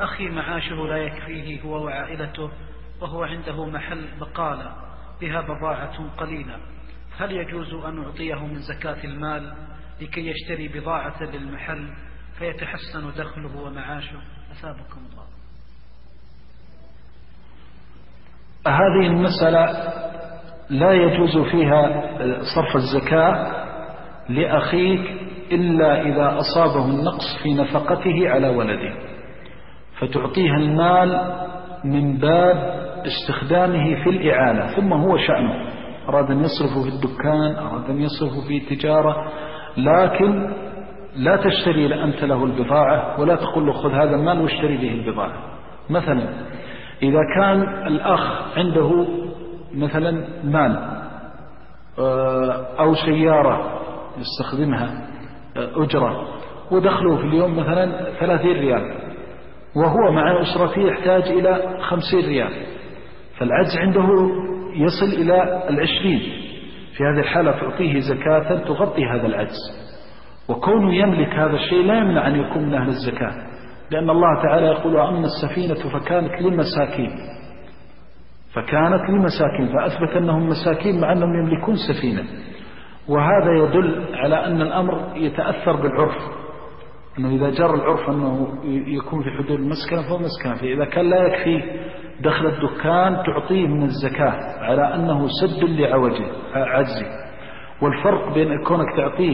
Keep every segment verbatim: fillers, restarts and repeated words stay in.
أخي معاشه لا يكفيه هو وعائلته، وهو عنده محل بقالة بها بضاعة قليلة، هل يجوز أن أعطيه من زكاة المال لكي يشتري بضاعة للمحل فيتحسن دخله ومعاشه؟ أثابكم الله. هذه المسألة لا يجوز فيها صرف الزكاة لأخيك إلا إذا أصابه النقص في نفقته على ولده، فتعطيها المال من باب استخدامه في الإعانة، ثم هو شأنه، أراد أن يصرفه في الدكان، أراد أن يصرفه في تجارة، لكن لا تشتري أنت له البضاعة ولا تقول له خذ هذا المال واشتري به البضاعة. مثلا إذا كان الأخ عنده مثلا مال أو سيارة يستخدمها أجرة ودخله في اليوم مثلا ثلاثين ريال، وهو مع أسرته يحتاج إلى خمسين ريال، فالعجز عنده يصل إلى العشرين، في هذه الحالة تعطيه زكاة تغطي هذا العجز. وكونه يملك هذا الشيء لا يمنع أن يكون من أهل الزكاة، لأن الله تعالى يقول أما السفينة فكانت للمساكين، فكانت للمساكين، فأثبت أنهم مساكين مع أنهم يملكون سفينة. وهذا يدل على أن الأمر يتأثر بالعرف، أنه إذا جرى العرف أنه يكون في حدود المسكنة فهو مسكنة، فإذا كان لا يكفي دخل الدكان تعطيه من الزكاة على أنه سد لعوجه عجزه. والفرق بين كونك تعطيه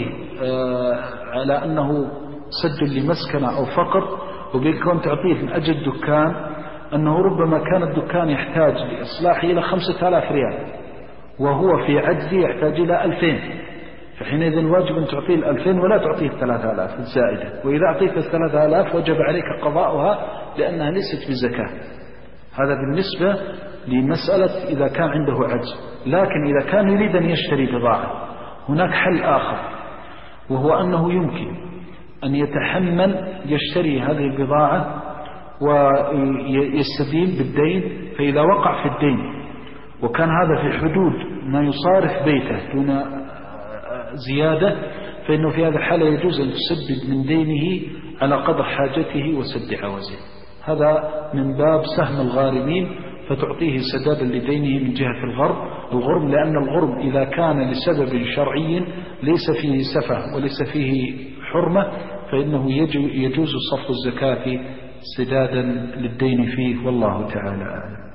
على أنه سد لمسكنة أو فقر، وبين كون تعطيه من أجل الدكان، أنه ربما كان الدكان يحتاج لإصلاحه إلى خمسة آلاف ريال وهو في عجزه يحتاج إلى ألفين، فحينئذ الواجب أن تعطيه الألفين ولا تعطيه الثلاثة آلاف الزائدة، وإذا أعطيت الثلاثة آلاف وجب عليك قضاؤها لأنها ليست بزكاة. هذا بالنسبة لمسألة إذا كان عنده عجز. لكن إذا كان يريد أن يشتري بضاعة، هناك حل آخر، وهو أنه يمكن أن يتحمل يشتري هذه البضاعة ويستدين بالدين، فإذا وقع في الدين وكان هذا في حدود ما يصارف بيته دون زيادة، فإنه في هذه الحالة يجوز أن تسدد من دينه على قدر حاجته وسد عوزه. هذا من باب سهم الغارمين، فتعطيه سدادا لدينه من جهة الغرب الغرم لأن الغرم إذا كان لسبب شرعي ليس فيه سفه وليس فيه حرمة، فإنه يجوز صرف الزكاة سدادا للدين فيه، والله تعالى أعلم.